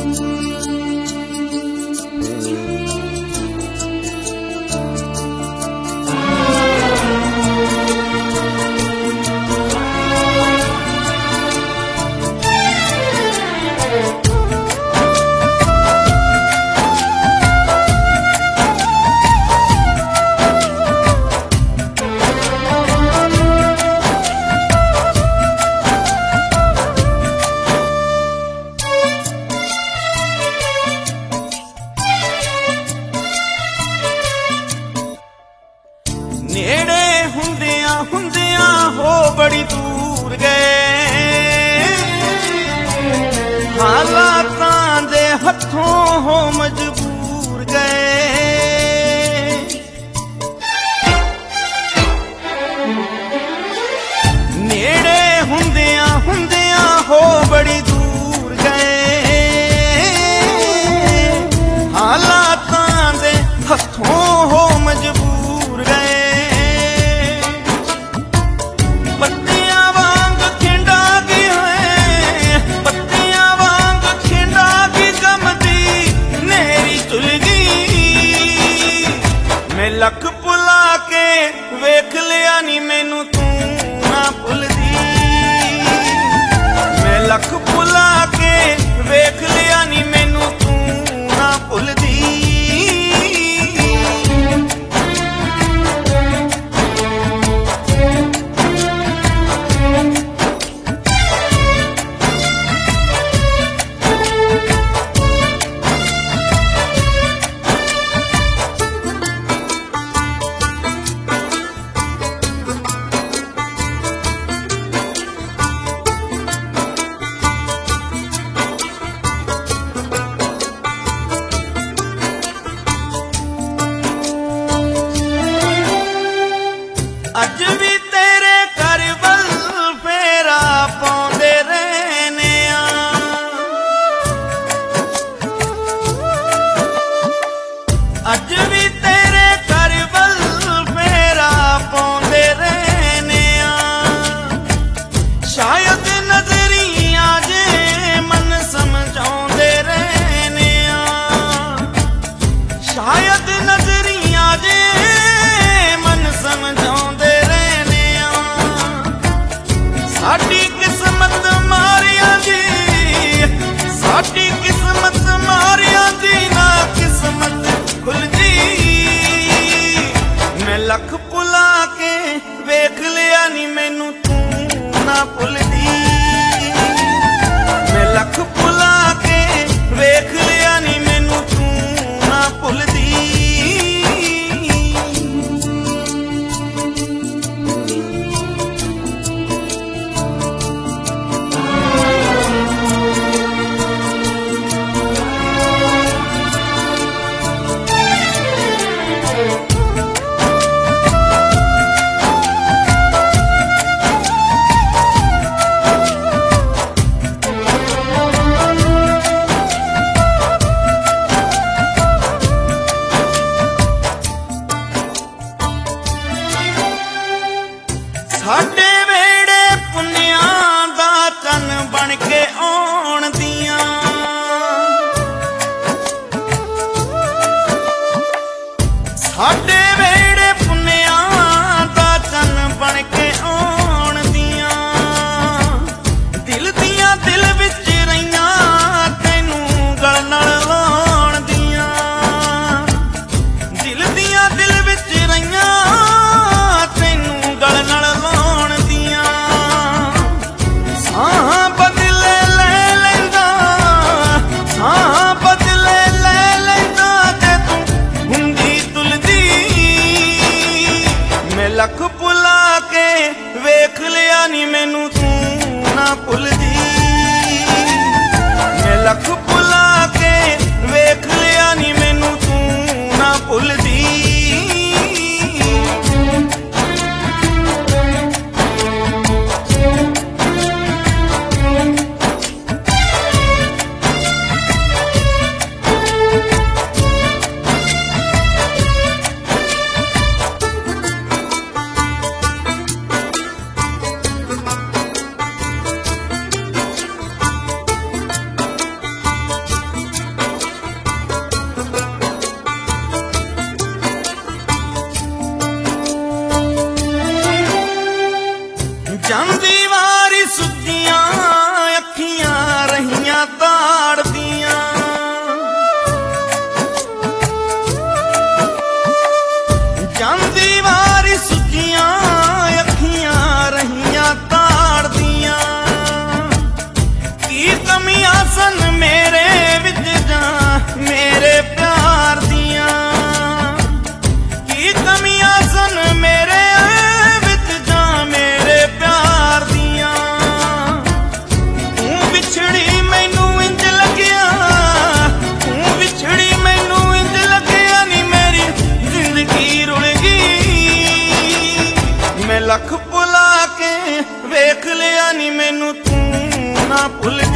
नेड़े हुंदियां हुंदियां हो बड़ी दूर गए, हालातां दे हथों हो मजबूर गए। नेड़े हुंदियां हुंदियां हो बड़ी दूर गए, हालातां दे हथों हो मजबूर गए। लख भुला के वेख लिया नी मैनू तू ना भुलदी, मैं लख भुला के वेख लिया नी मैनू तू ना भुलदी। अज भी तेरे घर वल फेरा पाउंदे रहने आ, अज भी तेरे घर वल फेरा पाउंदे रहने आ। शायद नजरिया जे मन समझाउंदे रहने आ, शायद नजरिया जे मन समझाउंदे। साडी किस्मत मारिया दी, साडी किस्मत मारिया दी ना किस्मत खुल जी। मैं लख भुला के वेख लिया नी मैनू तू ना भुलदी, मैं लख भुला के वेख लिया नी मैनू तू ना भुलदी। साडे वेड़े पुन्नियां दा चन बन के आउण दियां, साडे वेड़े पुन्नियां दा चन बन के आउण दियां। दिल दियां दिल विच रहियां तैनू गल नाल लाउण दियां, दिल दियां दिल विच रहियां तैनू गल नाल लाउण दियां। साह बदले ले ਭੁੱਲ